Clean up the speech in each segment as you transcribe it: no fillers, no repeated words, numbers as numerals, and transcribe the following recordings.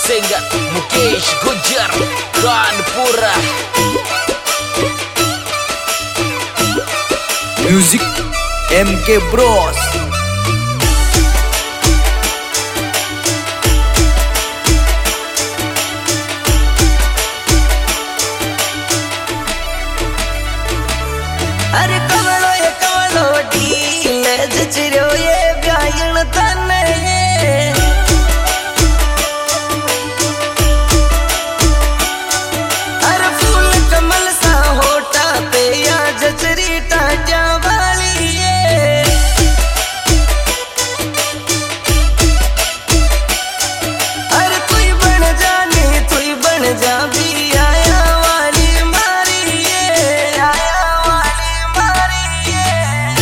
Sehingga Mukesh Gujar Kanpura Music MK Bros. अरे कवलो ढील जचरो ये ब्यायन तने अरे फूल कमल सा होटा पे या जचरी टाटा वाली ये अरे तू बन जा भी आया वाली मारी ये आया वाली मारी ये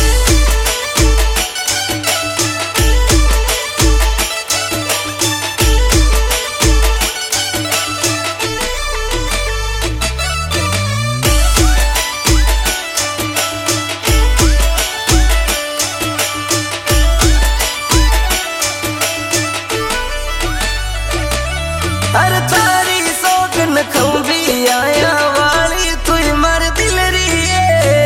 अरे तारी सोगन खंबी आया वाली तू मर दिल रिए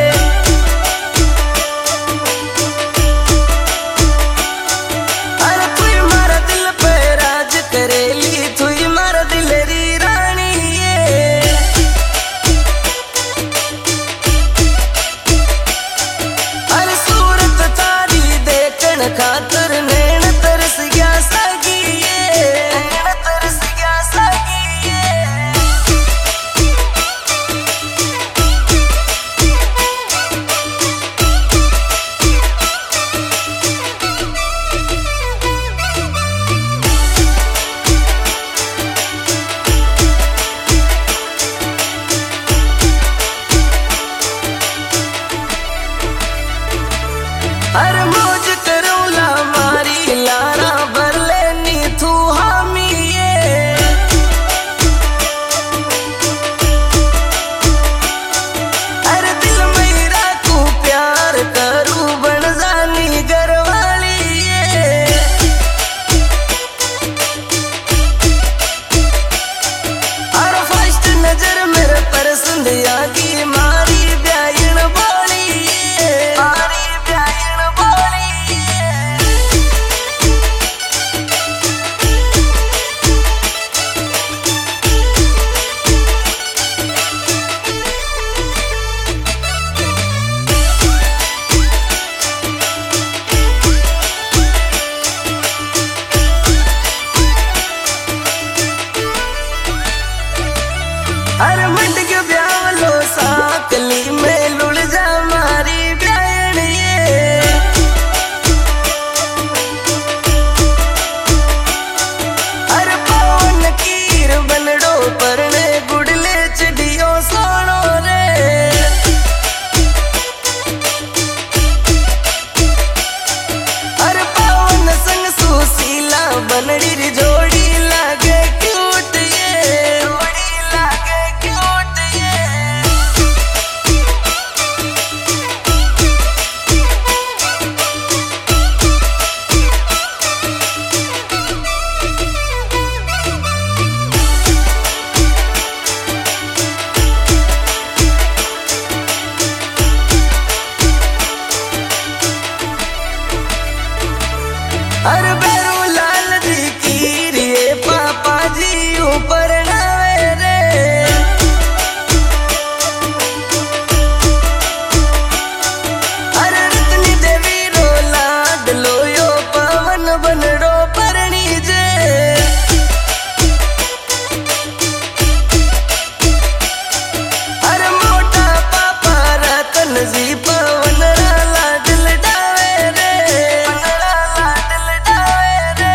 अरे तू मर दिल पे राज करेली तू मर दिल री रानी ये अरे सूरत तारी देखन खातर नैन तरस गया सगी नैन तरस गया सगी अरे मौज करो ला मारी लारा भर लेनी तू हामी ये अरे दिल मेरा तू प्यार करू बन जानी घरवाली ये अरे फर्स्ट नजर मेरे पसंद आगी मारी ब्यायन बोली ये मारी ब्यायन बोली ये अरे मंड के ब्यावलो साकली में लुल जा मारी ब्यायन ये अरे पवन कीर बनड़ो परने गुडले चढ़ियो सोनो रे अरे पवन संग सुशीला बनड़ी री जोड़ी लागे क्यूट ये जोड़ी लागे क्यूट ये अरे बेरू लाल जी की रे पापा जी ऊपर नावे रे अरे रत्नी देवी रो लाड लोयो पवन बनड़ो परणी जे अरे मोटा पापा रतन जी पवन रा लाडल डावे रे पनड़ा लाडल डावे रे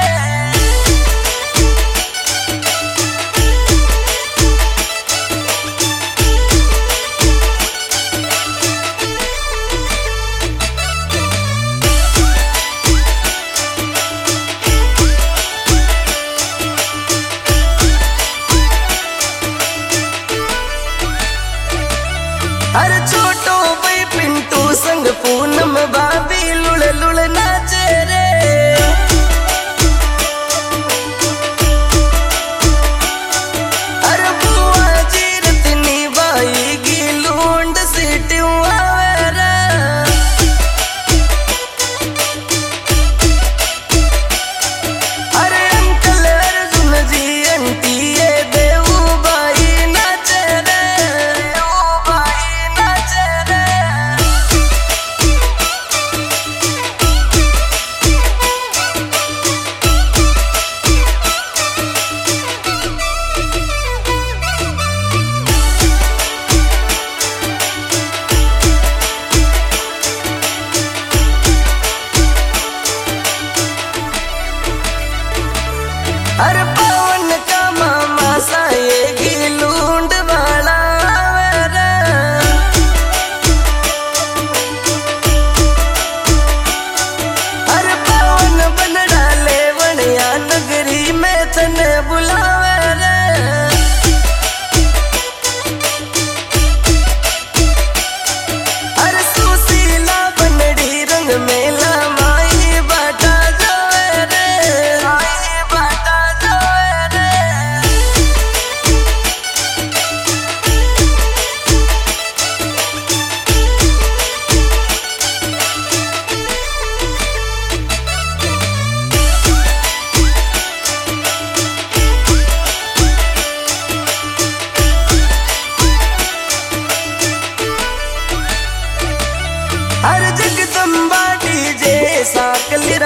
अरे छोटो भाई पिंटू संग पूनम भाभी लुल लुल नाचे रे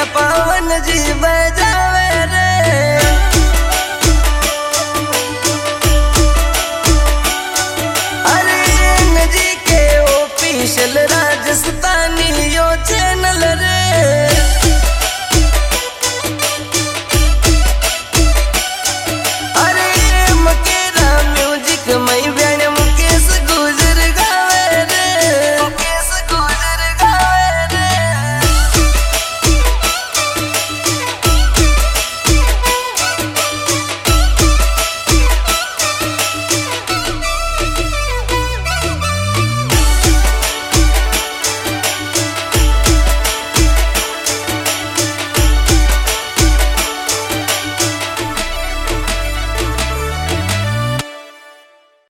पावन जी बैज